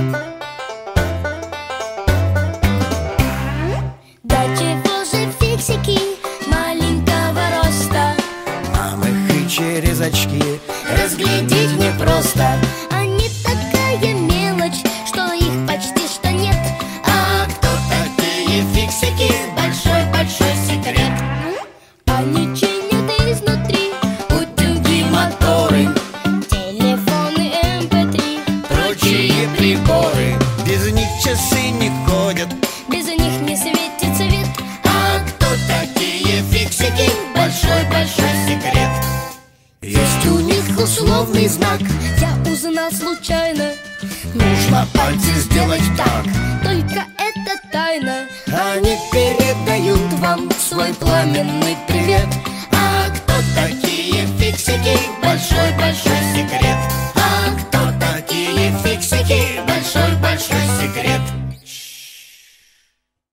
Да чего же фиксики маленького роста? Нам их и через очки разглядеть непросто. Они такая мелочь, что их почти что нет. А кто такие фиксики? Большой-большой секрет. Они чинят изнутри Утюги, моторы, телефоны MP3. прочие приборы. Без них часы не ходят. Без них не светит свет. А кто такие фиксики? Большой-большой секрет. Есть у них условный знак. Я узнал случайно, Нужно пальцы сделать так. только это тайна. Они передают вам свой пламенный привет. А кто такие фиксики? Большой-большой секрет. А кто такие фиксики? Большой